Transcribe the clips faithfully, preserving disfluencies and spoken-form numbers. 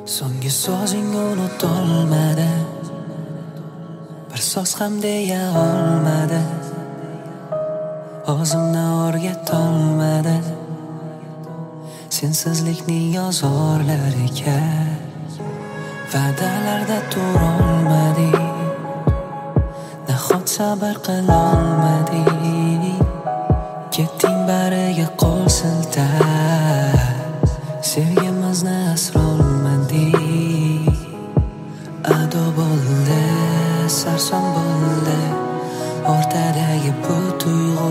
So'nggi so'zing unutolmadi, bir so'z ham deya olmadi, o'zimni o'rgatolmadi sensizlikning azorlariga. Va'dalarda turolmading, nahot sabr qilolmading, ketding bariga qo'l siltab, sevgimizni asrolmadik. Ado bo'ldi, sarson bo'ldi o'rtadagi bu tuyg'u,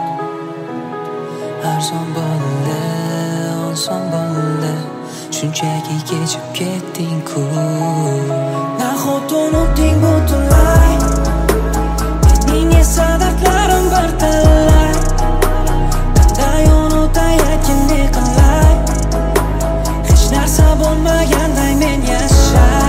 arzon bo'ldi, oson bo'ldi, shunchaki kechib ketding-ku. Nahot unutding butunlay, mening esa dardlarim bir talay. Qanday unutay aytgin qilay, hech narsa bo'lmaganday men yashay.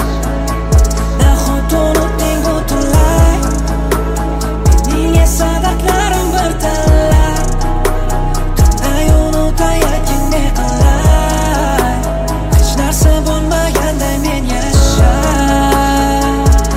Nahot unutding butunlay, mening esa dardlarim bir talay. Qanday unutay aytgin qilay, hech narsa bo'lmaganday men yashay.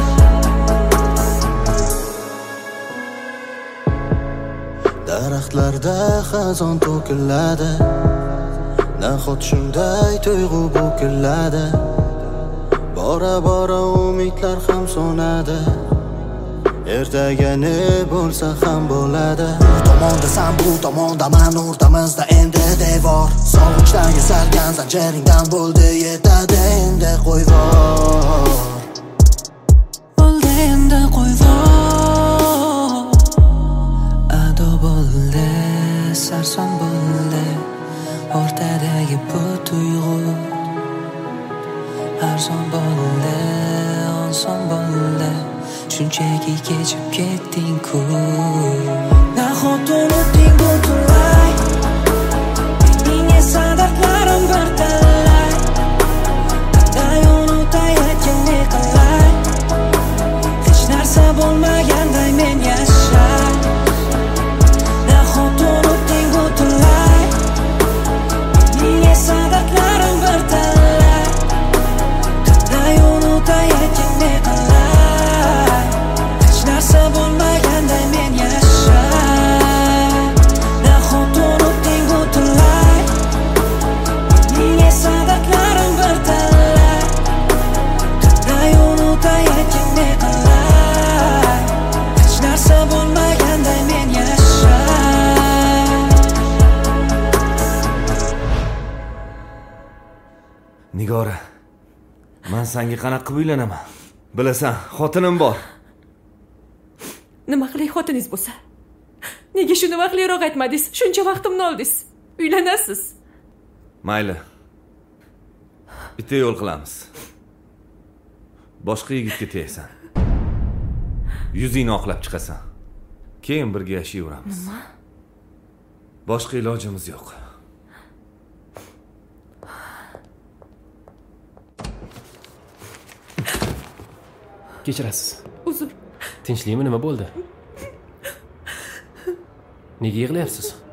Daraxtlarda xazon to'kiladi, nahot shunday tuyg'u bo'kiladi. Bora bora umidlar ham so'nadi, ertaga ne bo'lsa ham bo'ladi. Bu tomondasan, bu tomondaman, o'rtamizda endi devor. Sog'inchdagi salgan zanjiringdan bo'ldi yetadi endi qo'yvor. Bo'ldi endi qo'yvor. Ado bo'ldi, sarson bo'ldi o'rtadagi bu tuyg'u, arzon bo'ldi, oson bo'ldi, shunchaki kechib ketding-ku. Nahot unutding butunlay, mening esa dardlarim bir talay. Qanday unutay aytgin qilay, hech narsa bo'lmaganday men yashay. Nahot unutding butunlay, mening esa dardlarim bir talay. Qanday unutay aytgin qilay, hech narsa bo'lmaganday men yashay. Nahot unutding butunlay, mening esa dardlarim bir talay. Qanday unutay aytgin qilay, hech narsa bo'lmaganday men yashay. Nigora, men senga qanaqa qilib uylanaman? Bilasan, xotinim bor. Nima qilay xotiningiz bo'lsa? Nega shuni vaqtliroq aytmadingiz? Shuncha vaqtimni oldingiz. Uylanasiz. Mayli. Bitta yo'l qilamiz. Boshqa yigitga tegasan. Yuzingni oqlab chiqasan. Keyin birga yashayveramiz. Nima? Boshqa ilojimiz yo'q. Kechirasiz. Uzr. Tinchlikmi, nima bo'ldi? Nega yig'layapsiz?